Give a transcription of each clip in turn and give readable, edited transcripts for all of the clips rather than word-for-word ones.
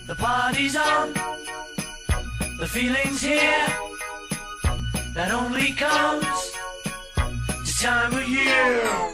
The party's on, the feeling's here, that only comes this time of year.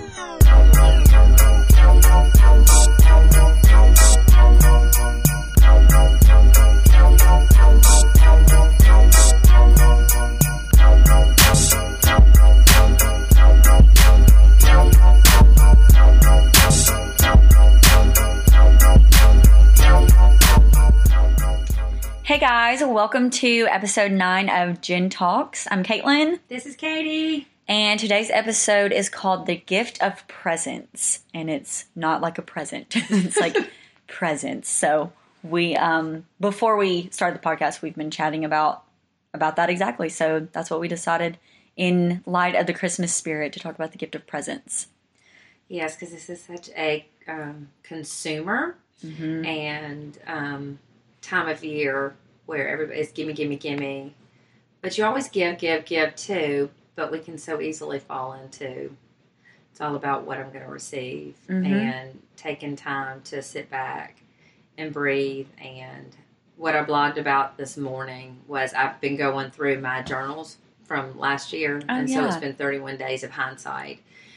Hey guys, welcome to episode 9 of Jen Talks. I'm Caitlin. This is Katie. And today's episode is called The Gift of Presence. And it's not like a present. It's like presents. So we, before we started the podcast, we've been chatting about that exactly. So that's what we decided in light of the Christmas spirit to talk about the gift of presence. Yes, because this is such a consumer and time of year where everybody's gimme, gimme, gimme. But you always give too. But we can so easily fall into it's all about what I'm going to receive and taking time to sit back and breathe. And what I blogged about this morning was I've been going through my journals from last year. So it's been 31 days of hindsight.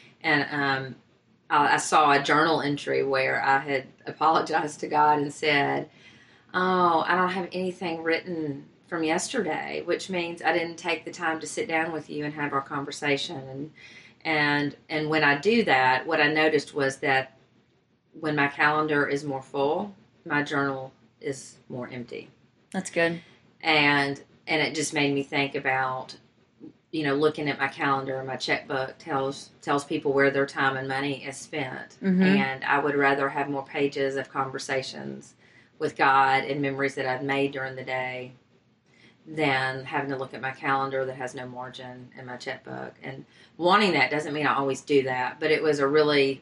And I saw a journal entry where I had apologized to God and said, oh, I don't have anything written from yesterday, which means I didn't take the time to sit down with you and have our conversation. And when I do that, what I noticed was that when my calendar is more full, my journal is more empty. That's good. And it just made me think about, looking at my calendar, my checkbook tells people where their time and money is spent. And I would rather have more pages of conversations with God and memories that I've made during the day than having to look at my calendar that has no margin in my checkbook. And wanting that doesn't mean I always do that, but it was a really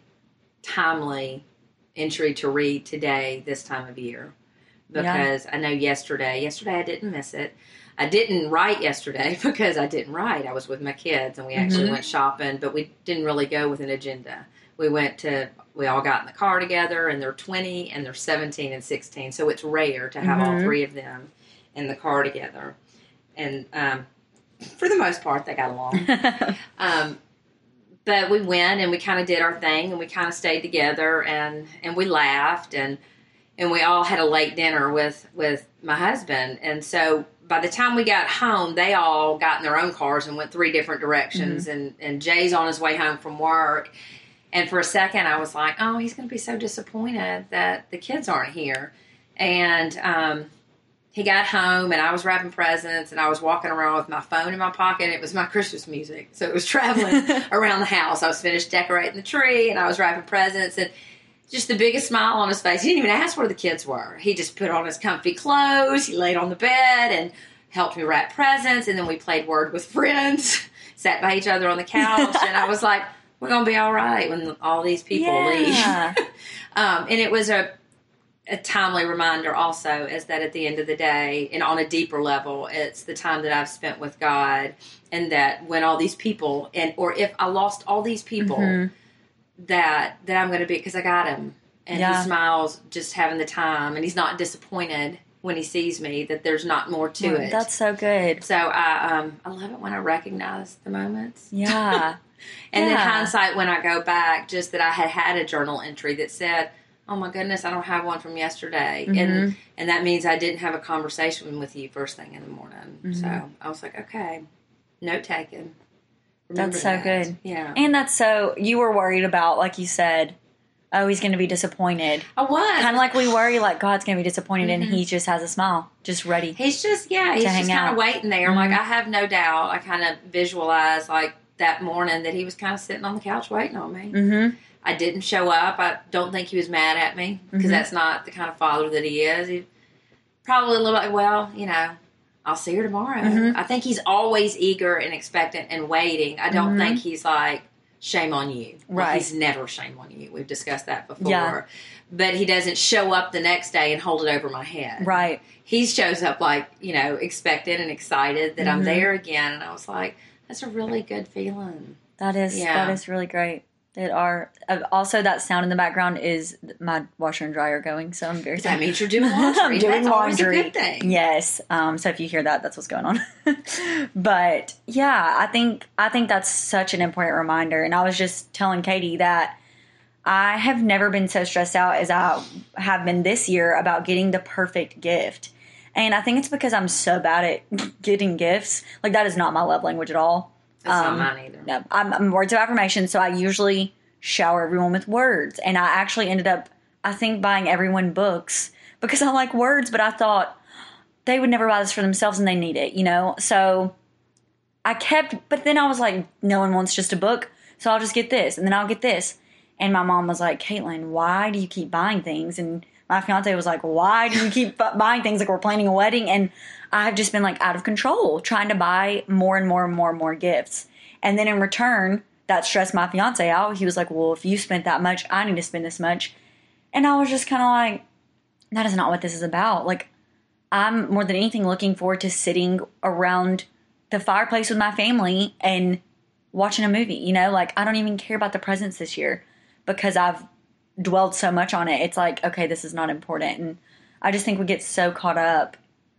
timely entry to read today, this time of year, because I know yesterday I didn't miss it. I didn't write yesterday because I didn't write. I was with my kids and we actually went shopping, but we didn't really go with an agenda. We all got in the car together, and they're 20 and they're 17 and 16. So it's rare to have all three of them in the car together. And for the most part, they got along. But we went and we kind of did our thing, and we kind of stayed together, and we laughed, and we all had a late dinner with my husband. And so by the time we got home, they all got in their own cars and went 3 different directions. And Jay's on his way home from work. And for a second, I was like, oh, he's going to be so disappointed that the kids aren't here. And he got home, and I was wrapping presents, and I was walking around with my phone in my pocket. And it was my Christmas music. So it was traveling around the house. I was finished decorating the tree, and I was wrapping presents. And just the biggest smile on his face. He didn't even ask where the kids were. He just put on his comfy clothes. He laid on the bed and helped me wrap presents. And then we played Word with Friends, sat by each other on the couch. And I was like, we're going to be all right when all these people leave. And it was a timely reminder also is that at the end of the day, and on a deeper level, it's the time that I've spent with God, and that when all these people, or if I lost all these people, that I'm going to be, because I got him. And he smiles just having the time, and he's not disappointed when he sees me, that there's not more to it. That's so good. So I love it when I recognize the moments. Yeah. And then hindsight, when I go back, just that I had a journal entry that said, oh my goodness, I don't have one from yesterday. And that means I didn't have a conversation with you first thing in the morning. So I was like, okay, note taken. That's so good. Yeah. And that's so, you were worried about, like you said, oh, he's going to be disappointed. I was. Kind of like we worry, like God's going to be disappointed, and he just has a smile, just ready. He's just kind of waiting there. Like, I have no doubt. I kind of visualize, like, that morning that he was kind of sitting on the couch waiting on me. I didn't show up. I don't think he was mad at me, because that's not the kind of father that he is. He probably a little like, well, I'll see her tomorrow. I think he's always eager and expectant and waiting. I don't think he's like, shame on you. Well, right. He's never shame on you. We've discussed that before. Yeah. But he doesn't show up the next day and hold it over my head. Right. He shows up like, expectant and excited that I'm there again. And I was like, that's a really good feeling. That is really great. that are also that sound in the background is my washer and dryer going. So I'm very That means you're doing laundry. I'm doing That's laundry. always a good thing. Yes. So if you hear that, that's what's going on. But yeah, I think that's such an important reminder. And I was just telling Katie that I have never been so stressed out as I have been this year about getting the perfect gift. And I think it's because I'm so bad at getting gifts. Like, that is not my love language at all. That's not mine either. No, I'm words of affirmation, so I usually shower everyone with words. And I actually ended up, I think, buying everyone books because I like words, but I thought they would never buy this for themselves and they need it, you know? So I kept, but then I was like, no one wants just a book, so I'll just get this, and then I'll get this. And my mom was like, Caitlin, why do you keep buying things? And my fiance was like, why do you keep buying things like we're planning a wedding? And I've just been like out of control trying to buy more and more and more and more gifts. And then in return, that stressed my fiance out. He was like, well, if you spent that much, I need to spend this much. And I was just kind of like, that is not what this is about. Like, I'm more than anything looking forward to sitting around the fireplace with my family and watching a movie. You know, like, I don't even care about the presents this year because I've dwelled so much on it. It's like, okay, this is not important. And I just think we get so caught up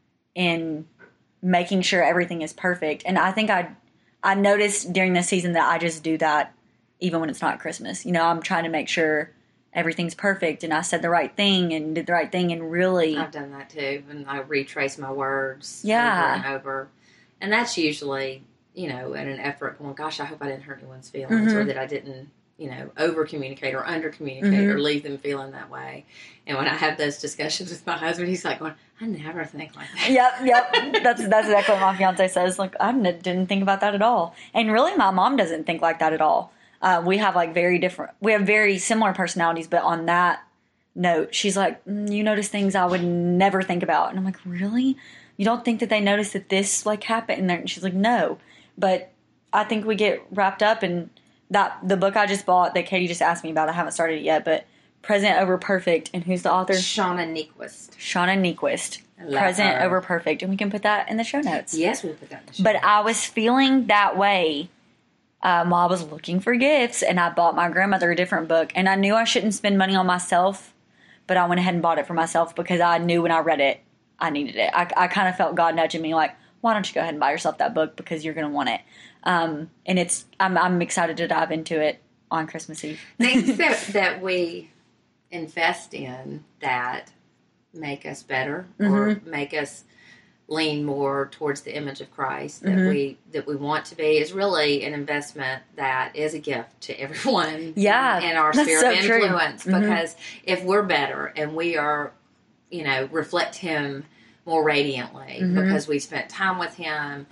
in making sure everything is perfect. And I think I noticed during this season that I just do that even when it's not Christmas. You know, I'm trying to make sure everything's perfect and I said the right thing and did the right thing, and really I've done that too. And I retrace my words over Yeah. and over. And that's usually, you know, in an effort going, gosh, I hope I didn't hurt anyone's feelings or that I didn't, you know, over communicate or under communicate or leave them feeling that way. And when I have those discussions with my husband, he's like, going, I never think like that. Yep. That's exactly what my fiance says. Like, I didn't think about that at all. And really, my mom doesn't think like that at all. We have like we have very similar personalities, but on that note, she's like, you notice things I would never think about. And I'm like, really? You don't think that they notice that this like happened? And she's like, no. But I think we get wrapped up in that. The book I just bought that Katie just asked me about, I haven't started it yet, but Present Over Perfect. And who's the author? Shauna Niequist. Shauna Niequist. I love Present her. Over Perfect. And we can put that in the show notes. Yes, we'll put that in the show. But I was feeling that way while I was looking for gifts, and I bought my grandmother a different book. And I knew I shouldn't spend money on myself, but I went ahead and bought it for myself because I knew when I read it, I needed it. I kind of felt God nudging me like, why don't you go ahead and buy yourself that book because you're going to want it. And I'm excited to dive into it on Christmas Eve. Things that we invest in that make us better or make us lean more towards the image of Christ that we want to be is really an investment that is a gift to everyone in our sphere so of influence. Because if we're better and we are, you know, reflect Him more radiantly because we spent time with Him,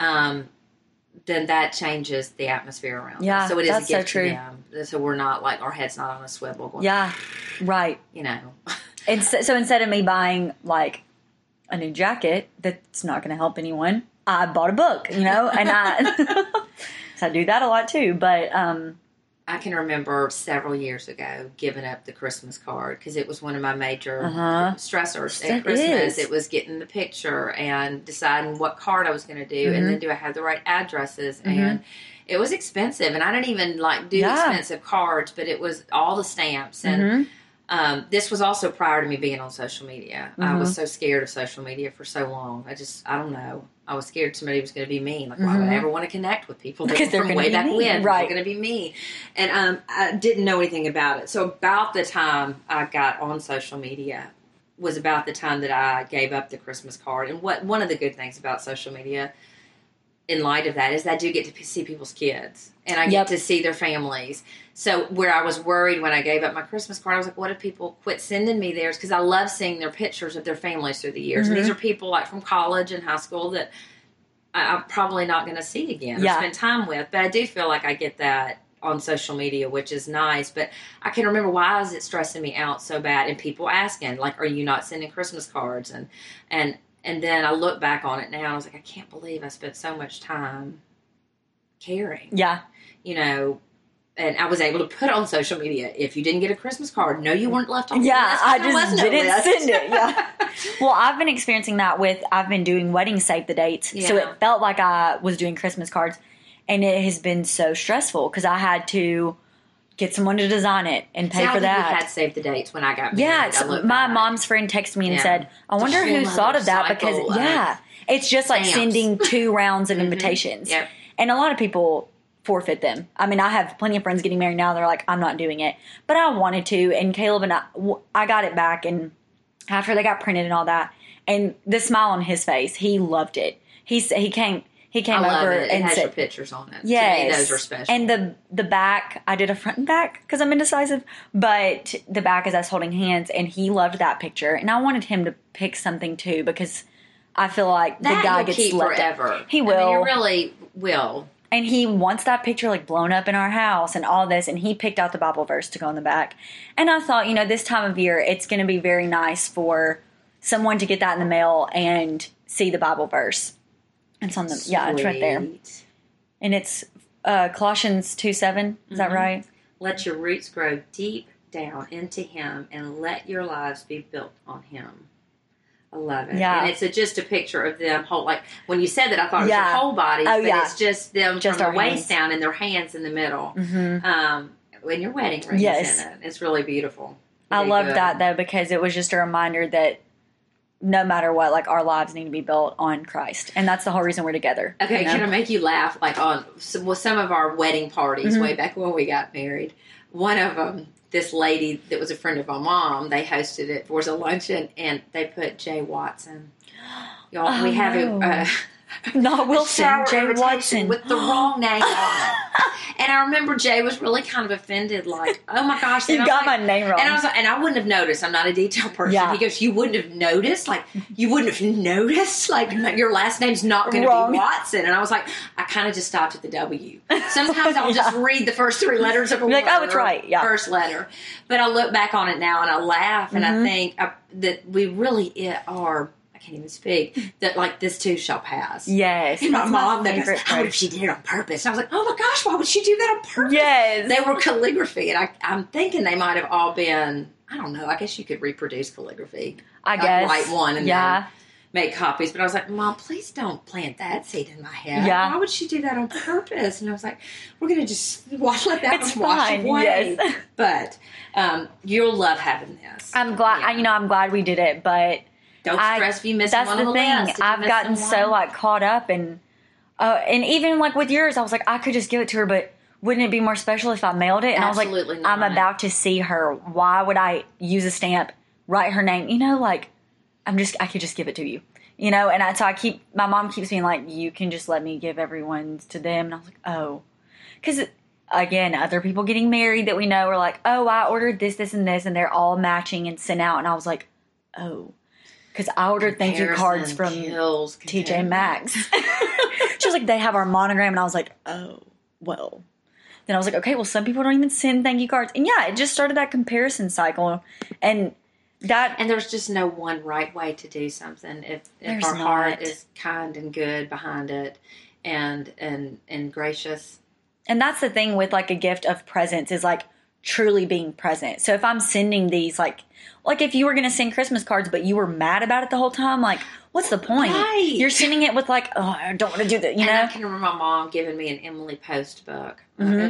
then that changes the atmosphere around us. So it is a gift to them. So we're not like our head's not on a swivel going, right. You know. And so instead of me buying like a new jacket that's not going to help anyone, I bought a book, you know, and so I do that a lot too. But I can remember several years ago giving up the Christmas card because it was one of my major stressors at Christmas. It was getting the picture and deciding what card I was going to do, and then do I have the right addresses, and it was expensive, and I didn't even like do expensive cards, but it was all the stamps and. This was also prior to me being on social media. I was so scared of social media for so long. I don't know. I was scared somebody was going to be mean. Like, why would I ever want to connect with people that Because were they're from way back mean. when? Right. They're going to be mean. And I didn't know anything about it. So about the time I got on social media was about the time that I gave up the Christmas card. And one of the good things about social media in light of that is that I do get to see people's kids and I get to see their families. So where I was worried when I gave up my Christmas card, I was like, what if people quit sending me theirs? Because I love seeing their pictures of their families through the years. And these are people like from college and high school that I'm probably not going to see again or spend time with. But I do feel like I get that on social media, which is nice. But I can remember, why is it stressing me out so bad? And people asking, like, are you not sending Christmas cards? And then I look back on it now, and I was like, I can't believe I spent so much time caring. Yeah. You know, and I was able to put on social media, if you didn't get a Christmas card, no, you weren't left on the list. I just didn't list. send it. Yeah. Well, I've been experiencing that I've been doing wedding save the dates. So it felt like I was doing Christmas cards, and it has been so stressful because I had to get someone to design it and pay See, I for think that. We had saved the dates when I got married. Yeah, I look my back. mom's friend texted me and Yeah. said, I It's a wonder who whole thought other of that because, cycle of it's just like stamps. sending 2 rounds of invitations. Yep. And a lot of people forfeit them. I mean, I have plenty of friends getting married now. They're like, I'm not doing it. But I wanted to. And Caleb and I got it back. And after they got printed and all that, and the smile on his face, he loved it. He came I love over it. It and has said, your pictures on it. yes. To me, those are special. And the back, I did a front and back because I'm indecisive, but the back is us holding hands, and he loved that picture. And I wanted him to pick something too because I feel like that the guy will gets keep left forever. He will. I mean, he really will. And he wants that picture like blown up in our house and all this. And he picked out the Bible verse to go on the back. And I thought, this time of year, it's going to be very nice for someone to get that in the mail and see the Bible verse. It's on the, yeah, it's right there. Sweet. And it's Colossians 2:7. Is that right? Let your roots grow deep down into Him and let your lives be built on Him. I love it. Yeah. And it's just a picture of them whole, like when you said that, I thought it was Yeah. your whole body, Oh, but yeah. it's just them Just from our the waist hands. down and their hands in the middle. When your wedding ring Yes. is in it. It's really beautiful. I Really love good. that though because it was just a reminder that no matter what, like our lives need to be built on Christ, and that's the whole reason we're together. Okay, can I make you laugh? Like on some of our wedding parties Mm-hmm. way back when we got married, one of them, this lady that was a friend of my mom, they hosted it for a luncheon, and they put Jay Watson. Y'all, we have no. it. Not Wilson, shower Jay invitation Watson. with the wrong name on it. And I remember Jay was really kind of offended, like, "Oh my gosh, You and I was got like- my name wrong. And I was like, and I wouldn't have noticed. I'm not a detail person. Yeah. He goes, "You wouldn't have noticed? Like, you wouldn't have noticed? Like, your last name's not going to Wrong. be Watson." And I was like, I kind of just stopped at the W. Sometimes I'll just read the first 3 letters of a You're like, word. "Oh, it's right." Yeah. First letter. But I look back on it now and I laugh and Mm-hmm. I think that we really are. I can't even speak. That like this too shall pass. Yes. And my that's mom, that favorite goes, "Oh, what if phrase. she did it on purpose?" And I was like, "Oh my gosh, why would she do that on purpose?" Yes. They were calligraphy, and I'm thinking they might have all been. I don't know. I guess you could reproduce calligraphy. I Like, guess. write one and yeah. then make copies. But I was like, "Mom, please don't plant that seed in my head. Yeah. Why would she do that on purpose?" And I was like, "We're gonna just let that It's one wash fine, away." yes. But you'll love having this. I'm glad. Yeah. I'm glad we did it, but Don't stress if you miss that's one the on the thing. list. Did you I've miss gotten someone? so like caught up and even like with yours, I was like, I could just give it to her, but wouldn't it be more special if I mailed it? And Absolutely I was like, not. I'm about to see her. Why would I use a stamp, write her name? Like I could just give it to you. And so my mom keeps being like, you can just let me give everyone's to them. And I was like, oh, because again, other people getting married that we know are like, oh, I ordered this, this, and this, and they're all matching and sent out. And I was like, oh, because I ordered thank you cards from Kills TJ comparison. Maxx. She was like, they have our monogram. And I was like, oh, well. Then I was like, okay, well, some people don't even send thank you cards. And yeah, it just started that comparison cycle. And there's just no one right way to do something if There's our heart not. is kind and good behind it and gracious. And that's the thing with like a gift of presence is like truly being present. So if I'm sending these like if you were going to send Christmas cards, but you were mad about it the whole time, like what's the point? Right. You're sending it with like, oh, I don't want to do that, And I can remember my mom giving me an Emily Post book.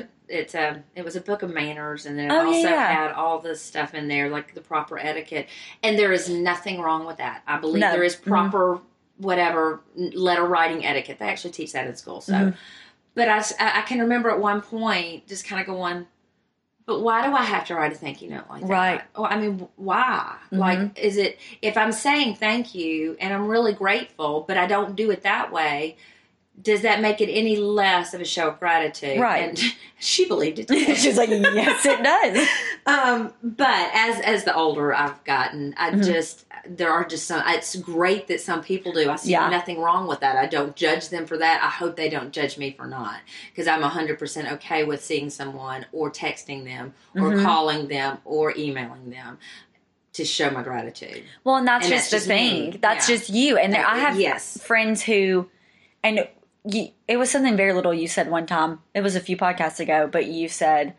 It was a book of manners, and then it Oh, also yeah. had all this stuff in there, like the proper etiquette. And there is nothing wrong with that. I believe No. there is proper whatever letter writing etiquette. They actually teach that in school. So, but I can remember at one point just kind of going, but why do I have to write a thank you note like that? Right. Well, I mean, why? Like, is it, if I'm saying thank you and I'm really grateful, but I don't do it that way, does that make it any less of a show of gratitude? Right. And she believed it too. She's like, yes, it does. But as the older I've gotten, there are just some, it's great that some people do. I see Yeah. nothing wrong with that. I don't judge them for that. I hope they don't judge me for not, because I'm 100% okay with seeing someone or texting them or calling them or emailing them to show my gratitude. Well, and that's And just that's the just thing. me. That's Yeah. just you. And I have Yes. friends who, and it was something very little you said one time. It was a few podcasts ago, but you said,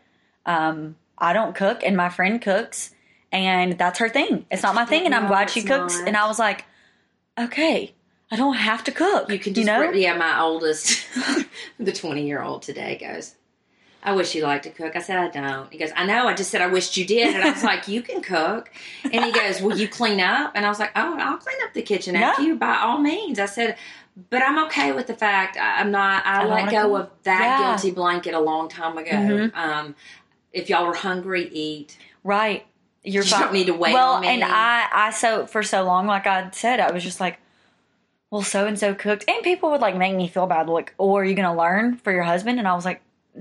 I don't cook and my friend cooks and that's her thing. It's not my thing. And I'm No, glad she it's cooks. not. And I was like, okay, I don't have to cook. You can just, know? yeah, my oldest, the 20-year-old today goes, I wish you liked to cook. I said, I don't. He goes, I know. I just said I wished you did. And I was like, you can cook. And he goes, will you clean up? And I was like, oh, I'll clean up the kitchen after you by all means. I said, but I'm okay with the fact I let go of that guilty blanket a long time ago. Mm-hmm. If y'all were hungry, eat. Right. You don't need to wait on me. And I for so long, like I said, I was just like, well, so-and-so cooked. And people would like make me feel bad. Like, oh, are you going to learn for your husband? And I was like,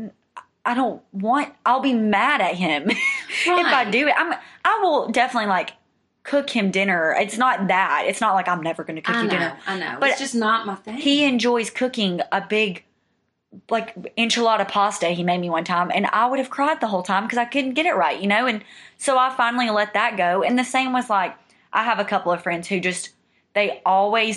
I'll be mad at him if I do it. I will definitely like cook him dinner. It's not that. It's not like I'm never going to cook you dinner. I know. But it's just not my thing. He enjoys cooking a big, like, enchilada pasta he made me one time. And I would have cried the whole time because I couldn't get it right, And so I finally let that go. And the same was like, I have a couple of friends who they always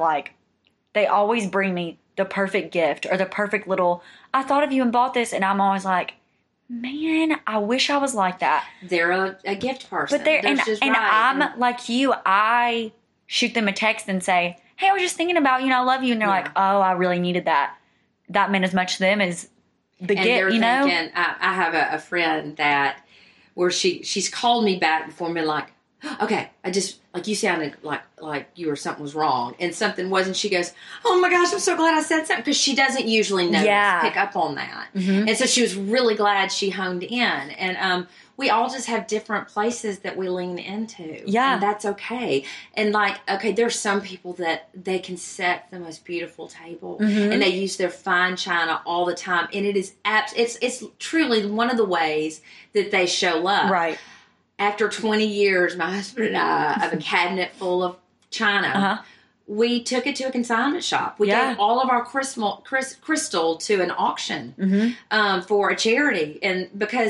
bring me the perfect gift or the perfect little, I thought of you and bought this. And I'm always like, man, I wish I was like that. They're a gift person. But I'm like you. I shoot them a text and say, hey, I was just thinking about you and I love you. And they're like, oh, I really needed that. That meant as much to them as the gift, Thinking, I have a friend where she's called me back before and been like, okay, I just, like you sounded like you or something was wrong and something wasn't. She goes, oh my gosh, I'm so glad I said something, because she doesn't usually pick up on that. Mm-hmm. And so she was really glad she honed in. And we all just have different places that we lean into. Yeah. And that's okay. And there's some people that they can set the most beautiful table and they use their fine china all the time. And it is it's truly one of the ways that they show love. Right. After 20 years, my husband and I have a cabinet full of china. Uh-huh. We took it to a consignment shop. We gave all of our crystal to an auction for a charity. And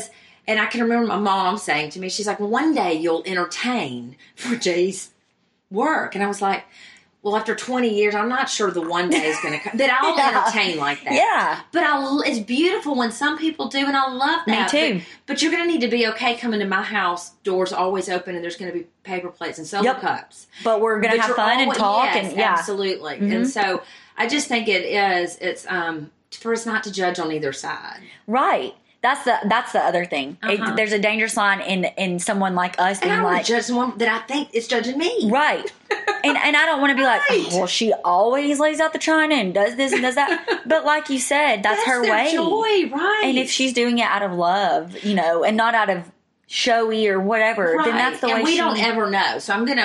I can remember my mom saying to me, she's like, one day you'll entertain for Jay's work. And I was like, well, after 20 years, I'm not sure the one day is going to come that I'll entertain like that. Yeah. But it's beautiful when some people do, and I love that. Me too. But you're going to need to be okay coming to my house, doors always open, and there's going to be paper plates and solo cups. But we're going to have fun and talk. Yes, absolutely. Mm-hmm. And so I just think it's for us not to judge on either side. Right. That's the other thing. Uh-huh. There's a dangerous line in someone like us being I don't like, want to judge someone that I think is judging me. Right. and I don't want to be like, oh, well, she always lays out the china and does this and does that. But like you said, that's her their way. Joy, right? And if she's doing it out of love, and not out of showy or whatever, then that's the way. And we don't ever know. So I've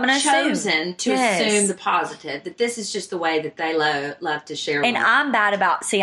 chosen to assume the positive, that this is just the way that they love to share. And I'm bad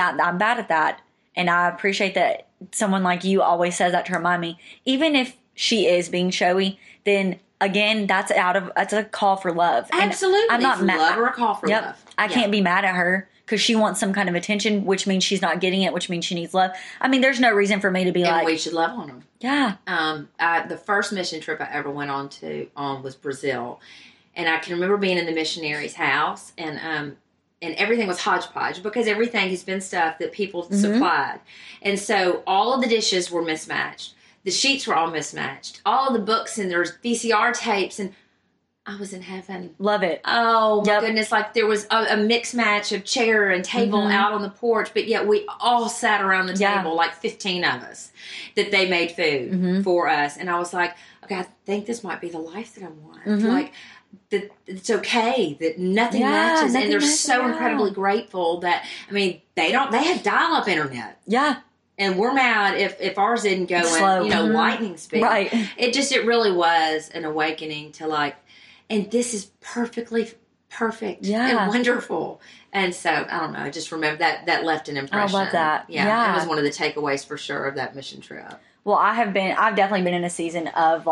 at that. And I appreciate that someone like you always says that to remind me. Even if she is being showy, then again, that's a call for love. Absolutely. And I'm not mad. Love or a call for love. I can't be mad at her because she wants some kind of attention, which means she's not getting it, which means she needs love. I mean, there's no reason for me to be and we should love on them. Yeah. The first mission trip I ever went on was Brazil. And I can remember being in the missionary's house and everything was hodgepodge because everything has been stuff that people supplied. And so all of the dishes were mismatched. The sheets were all mismatched. All of the books and there's VCR tapes, and I was in heaven. Love it. Oh, my goodness. Like there was a mixed match of chair and table out on the porch, but yet we all sat around the table, like 15 of us, that they made food for us. And I was like, okay, I think this might be the life that I want. Like, that it's okay that nothing matches, and they're so incredibly grateful that they had dial-up internet. Yeah. And we're mad if ours didn't go slow. in, lightning speed. Right. It really was an awakening to and this is perfectly perfect and wonderful. And so, I don't know, I just remember that left an impression. I love that. Yeah. That was one of the takeaways for sure of that mission trip. Well, I've definitely been in a season of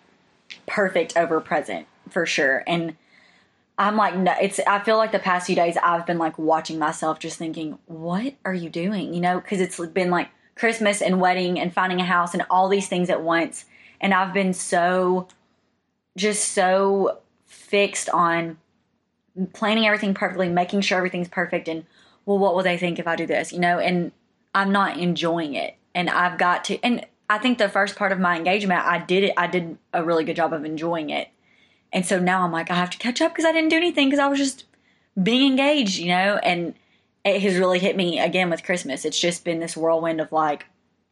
perfect over present. For sure. And I'm like, no, I feel like the past few days I've been watching myself just thinking, what are you doing? Because it's been Christmas and wedding and finding a house and all these things at once. And I've been so fixed on planning everything perfectly, making sure everything's perfect. And well, what will they think if I do this? And I'm not enjoying it. And I've got to, and I think the first part of my engagement, I did a really good job of enjoying it. And so now I'm like, I have to catch up because I didn't do anything because I was just being engaged, and it has really hit me again with Christmas. It's just been this whirlwind of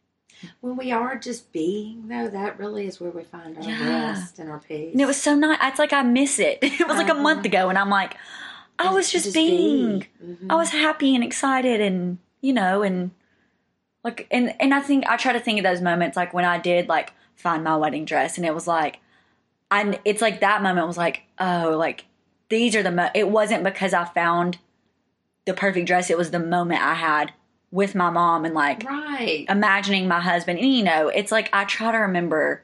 When we are just being, though, that really is where we find our rest and our peace. And it was so nice. It's like I miss it. It was like a month ago, and I'm like, I was just being. I was happy and excited, and and like, and I think I try to think of those moments like when I did like find my wedding dress, and it was like, it's like that moment was like, oh, like these are it wasn't because I found the perfect dress. It was the moment I had with my mom and like imagining my husband. And it's like I try to remember.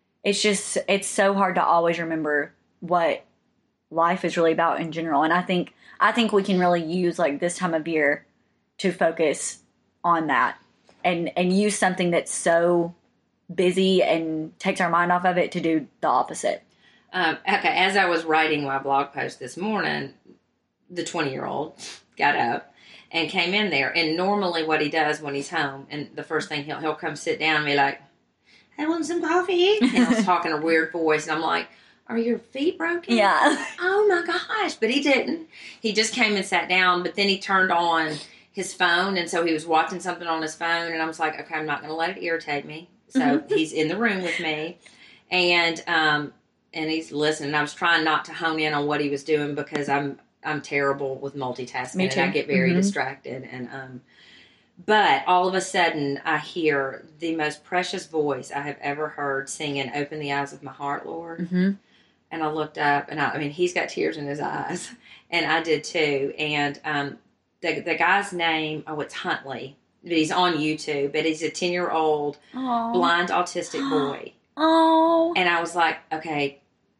It's so hard to always remember what life is really about in general. And I think we can really use like this time of year to focus on that and use something that's so busy and takes our mind off of it to do the opposite. Okay, as I was writing my blog post this morning, the 20-year-old got up and came in there. And normally what he does when he's home, and the first thing he'll come sit down and be like, I want some coffee. And I was talking a weird voice, and I'm like, are your feet broken? Yeah. Oh my gosh. But he didn't. He just came and sat down, but then he turned on his phone, and so he was watching something on his phone, and I was like, okay, I'm not going to let it irritate me. So he's in the room with me, and he's listening. I was trying not to hone in on what he was doing because I'm terrible with multitasking. Me too. And I get very distracted. And but all of a sudden, I hear the most precious voice I have ever heard singing "Open the Eyes of My Heart, Lord." Mm-hmm. And I looked up, and I mean, he's got tears in his eyes, and I did too. And the guy's name, it's Huntley, but he's on YouTube. But he's a 10-year-old blind autistic boy. Oh, and I was like, okay.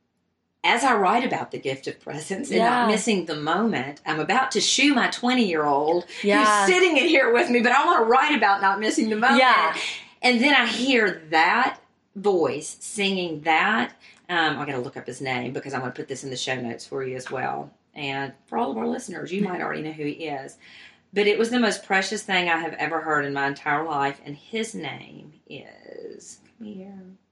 As I write about the gift of presence and not missing the moment, I'm about to shoo my 20-year-old who's sitting in here with me, but I want to write about not missing the moment. Yeah. And then I hear that voice singing that. I got to look up his name because I'm going to put this in the show notes for you as well. And for all of our listeners, you might already know who he is. But it was the most precious thing I have ever heard in my entire life. And his name is, come here,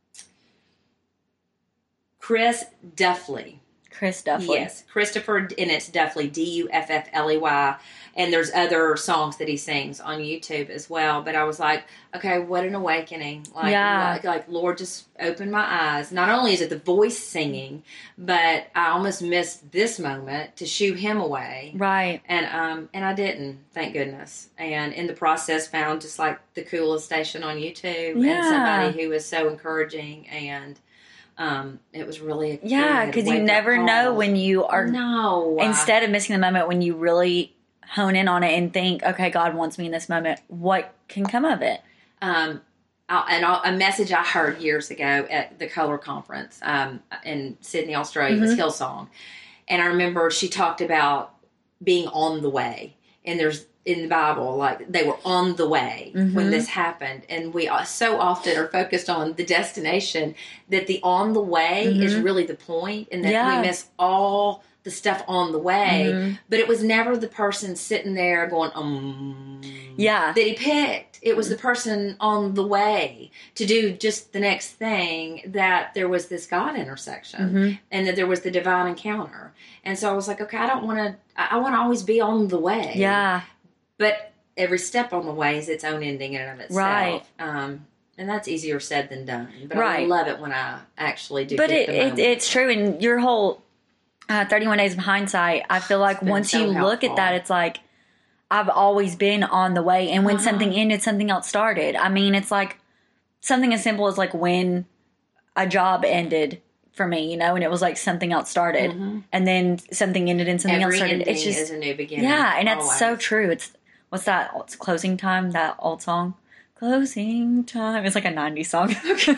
Chris Duffley. Chris Duffley. Yes, Christopher, and it's Duffley, Duffley. And there's other songs that he sings on YouTube as well. But I was like, okay, what an awakening. Like Lord, just open my eyes. Not only is it the voice singing, but I almost missed this moment to shoo him away. Right. And I didn't, thank goodness. And in the process found just like the coolest station on YouTube and somebody who was so encouraging, and it was really because you never know when you are instead of missing the moment, when you really hone in on it and think, okay, God wants me in this moment, what can come of it? A message I heard years ago at the Color Conference in Sydney, Australia, was Hillsong, and I remember she talked about being on the way, and there's in the Bible, like they were on the way when this happened. And we so often are focused on the destination that the on the way is really the point, and that we miss all the stuff on the way. But it was never the person sitting there going, that he picked. It was the person on the way to do just the next thing, that there was this God intersection and that there was the divine encounter. And so I was like, okay, I want to always be on the way. Yeah. But every step on the way is its own ending in and of itself. Right. And that's easier said than done. But I love it when I actually do. But it's true. And your whole 31 Days of Hindsight, I feel like once you look at that, it's like, I've always been on the way. And when something ended, something else started. I mean, it's like something as simple as like when a job ended for me, and it was like something else started. And then something ended and something else started. It's just is a new beginning. Yeah, and it's so true. What's that? It's Closing Time, that old song. Closing Time. It's like a 90s song.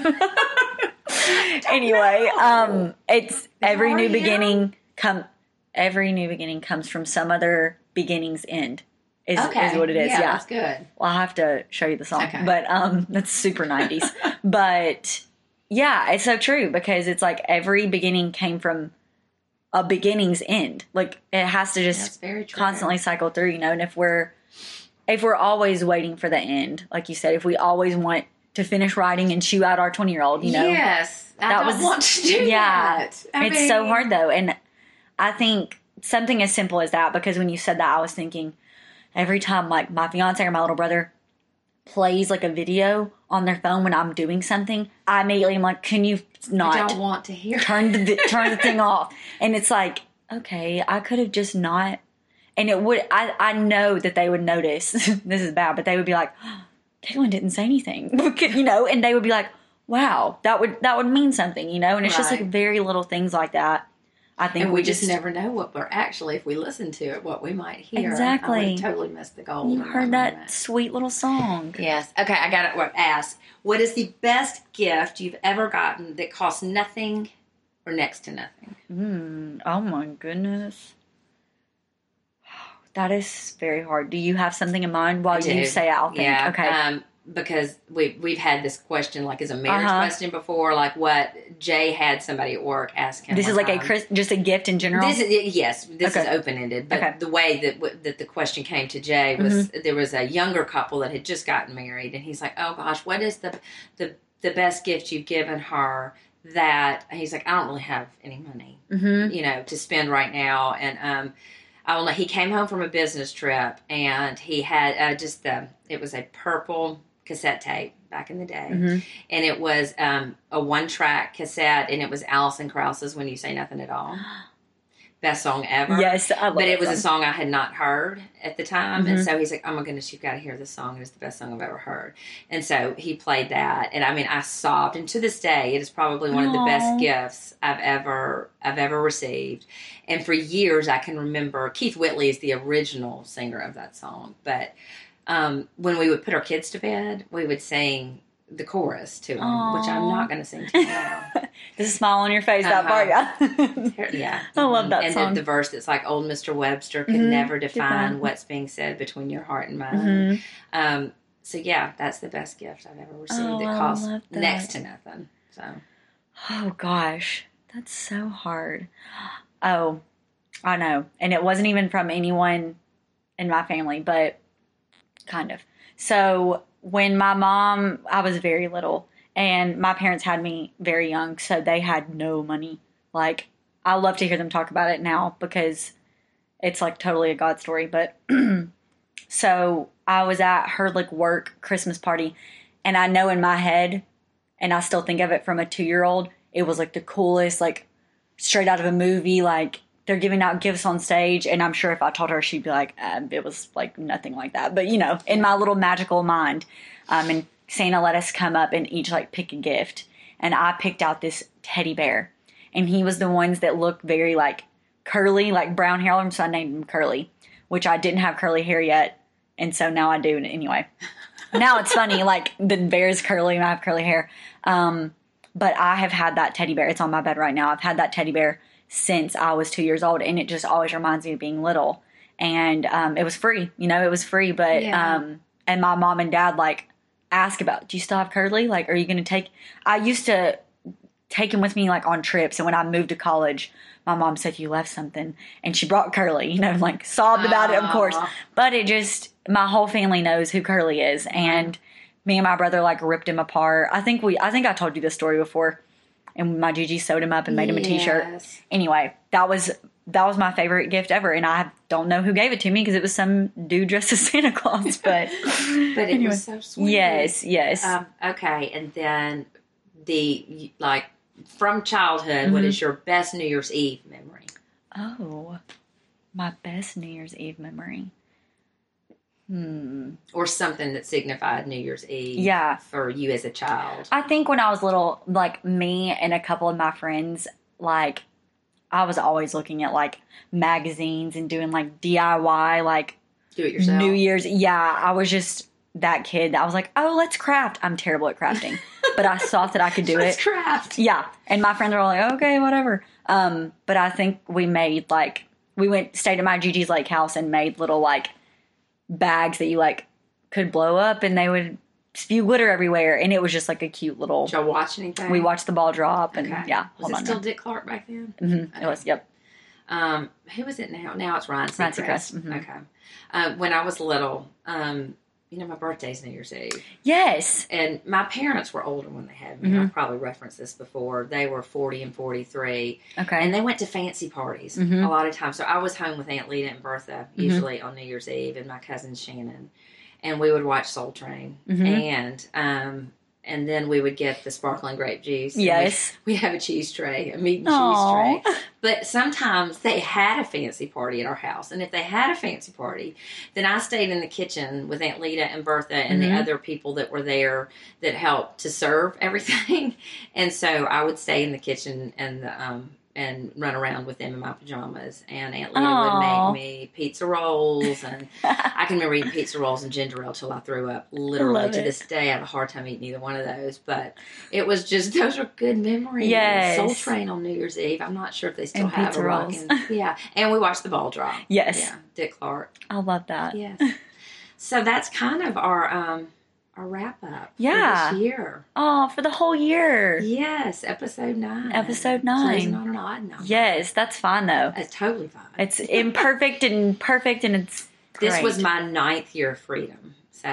Anyway, it's every new beginning comes from some other beginning's end. Is what it is. Yeah, that's good. Well, I'll have to show you the song. Okay. But that's super 90s. But yeah, it's so true, because it's like every beginning came from a beginning's end. Like it has to just constantly cycle through, and if we're always waiting for the end, like you said, if we always want to finish writing and shoo out our 20-year-old, yes, I don't want to do that. It's so hard though, and I think something as simple as that, because when you said that, I was thinking every time like my fiance or my little brother plays like a video on their phone when I'm doing something, I immediately am like, can you I not don't want to hear. turn the thing off? And it's like, okay, I could have just not. And it would, I know that they would notice, this is bad, but they would be like, oh, Caitlin didn't say anything, you know, and they would be like, wow, that would mean something, you know, and it's just like very little things like that. I think and we just never know what we're actually, if we listen to it, what we might hear. Exactly. I would totally missed the goal. You heard that sweet little song. Yes. Okay, I got to ask. What is the best gift you've ever gotten that costs nothing or next to nothing? Oh my goodness. That is very hard. Do you have something in mind while you say it? I'll think. Yeah. Okay. Because we've had this question like as a marriage question before, like what Jay had somebody at work ask him. This is like just a gift in general? This is open-ended. But the way that the question came to Jay was there was a younger couple that had just gotten married, and he's like, oh gosh, what is the best gift you've given her? That he's like, I don't really have any money, you know, to spend right now. And I will know he came home from a business trip, and he had it was a purple cassette tape back in the day, and it was a 1-track cassette, and it was Alison Krauss's "When You Say Nothing at All." Best song ever. Yes, I love but it was song. a song I had not heard at the time, and so he's like, "Oh my goodness, you've got to hear this song. It's the best song I've ever heard." And so he played that, and I mean, I sobbed. And to this day, it is probably one of the best gifts I've ever received. And for years, I can remember Keith Whitley is the original singer of that song, but when we would put our kids to bed, we would sing the chorus to them, which I'm not going to sing to you now. There's a smile on your face, that part, yeah. Yeah. I love that song. And the verse that's like, old Mr. Webster could never define what's being said between your heart and mine. So, yeah, that's the best gift I've ever received that costs next to nothing. So. Oh, gosh. That's so hard. Oh, I know. And it wasn't even from anyone in my family, but kind of. So when I was very little, and my parents had me very young, so they had no money. Like, I love to hear them talk about it now because it's like totally a God story. But so I was at her like work Christmas party, and I know in my head, and I still think of it from a 2-year-old, it was like the coolest, like straight out of a movie, like they're giving out gifts on stage, and I'm sure if I told her, she'd be like, it was like nothing like that. But, you know, in my little magical mind, and Santa let us come up and each like pick a gift, and I picked out this teddy bear, and he was the ones that looked very like curly, like brown hair, so I named him Curly, which I didn't have curly hair yet, and so now I do anyway. Now it's funny, like the bear's curly and I have curly hair, but I have had that teddy bear. It's on my bed right now. I've had that teddy bear since I was 2 years old, and it just always reminds me of being little. And it was free, you know, it was free. But and my mom and dad like ask about, do you still have Curly? Like, are you going to take? I used to take him with me like on trips, and when I moved to college, my mom said you left something, and she brought Curly. You know, like sobbed about it, of course. But it just, my whole family knows who Curly is, and me and my brother like ripped him apart. I think I told you this story before. And my Gigi sewed him up and made him a t-shirt. Anyway, that was my favorite gift ever. And I don't know who gave it to me because it was some dude dressed as Santa Claus. But it was so sweet. Yes. Okay, and then from childhood, what is your best New Year's Eve memory? Oh, my best New Year's Eve memory. Or something that signified New Year's Eve for you as a child. I think when I was little, like me and a couple of my friends, like I was always looking at like magazines and doing like DIY, like do it yourself. New Year's. Yeah, I was just that kid. I was like, oh, let's craft. I'm terrible at crafting, but I thought that I could do let's craft. Yeah, and my friends were like, okay, whatever. But I think we made like stayed at my Gigi's lake house and made little like bags that you like could blow up, and they would spew glitter everywhere, and it was just like a cute little. Did y'all watch anything? We watched the ball drop, and was it still Dick Clark back then? Okay. It was. Yep. Who is it now? Now it's Ryan Seacrest. Mm-hmm. Okay. When I was little, you know, my birthday's New Year's Eve. Yes. And my parents were older when they had me. I've probably referenced this before. They were 40 and 43. Okay. And they went to fancy parties a lot of times. So I was home with Aunt Lita and Bertha, usually on New Year's Eve, and my cousin Shannon. And we would watch Soul Train. And And then we would get the sparkling grape juice. And Yes. We'd have a cheese tray, a meat and Aw. cheese tray. But sometimes they had a fancy party at our house. And if they had a fancy party, then I stayed in the kitchen with Aunt Lita and Bertha and the other people that were there that helped to serve everything. And so I would stay in the kitchen and run around with them in my pajamas. And Aunt Lita Aw. would make me pizza rolls. And I can remember eating pizza rolls and ginger ale till I threw up. Literally, Love to it. this day, I have a hard time eating either one of those. But it was just, those are good memories. Yes. Soul Train on New Year's Eve. I'm not sure if they still And have pizza a rolls. Yeah. And we watched the ball drop. Yes. Yeah. Dick Clark. I love that. Yes. So that's kind of our wrap up Yeah. for this year. Oh, for the whole year. Yes, episode 9. Episode 9. Closing on an odd number. Yes, that's fine though. It's totally fine. It's imperfect and perfect, and it's great. This was my 9th year of freedom. So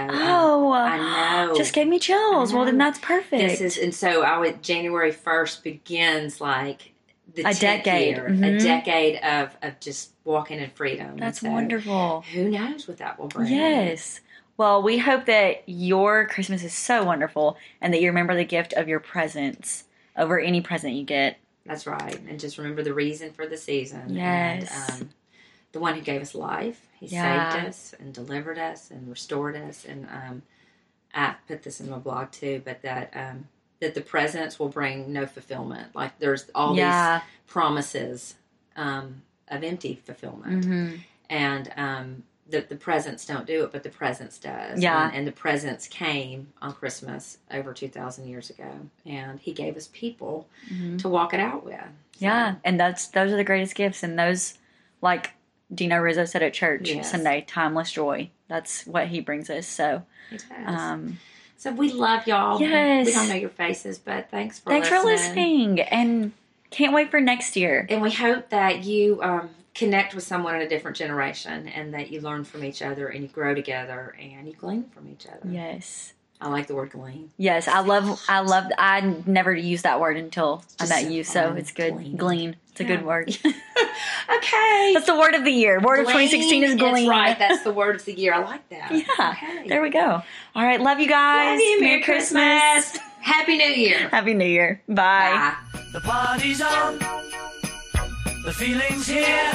I know. Just gave me chills. I Well, then know. that's perfect. January 1st begins like the A 10th decade. year, Mhm. a decade of just walking in freedom. That's And so wonderful. Who knows what that will bring? Yes. Well, we hope that your Christmas is so wonderful and that you remember the gift of your presents over any present you get. That's right. And just remember the reason for the season. Yes. And the one who gave us life. He Yeah. saved us and delivered us and restored us. And I put this in my blog too, but that the presents will bring no fulfillment. Like there's all Yeah. these promises of empty fulfillment. Mm-hmm. And the presents don't do it, but the presents does. Yeah. And the presents came on Christmas over 2,000 years ago. And he gave us people to walk it out with. So, Yeah, and those are the greatest gifts, and those, like Dino Rizzo said at church Yes. Sunday, timeless joy. That's what he brings us. So, it does. So we love y'all. Yes. We don't know your faces, but thanks for thanks for listening, and can't wait for next year. And we hope that you connect with someone in a different generation and that you learn from each other and you grow together and you glean from each other. Yes. I like the word glean. Yes, I never used that word until I Just met so you, so fun. it's good. Glean. Glean. It's a Yeah. good word. Okay. That's the word of the year. Word of 2016 is glean. That's right. That's the word of the year. I like that. Yeah. Okay. There we go. All right. Love you guys. Love you. Merry Christmas. Happy New Year. Happy New Year. Bye. Bye. The party's on, the feeling's here,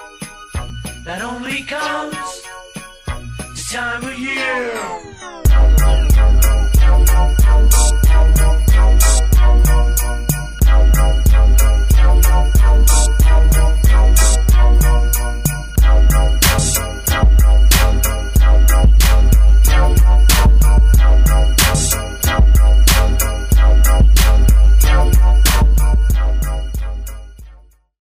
that only comes this time of year.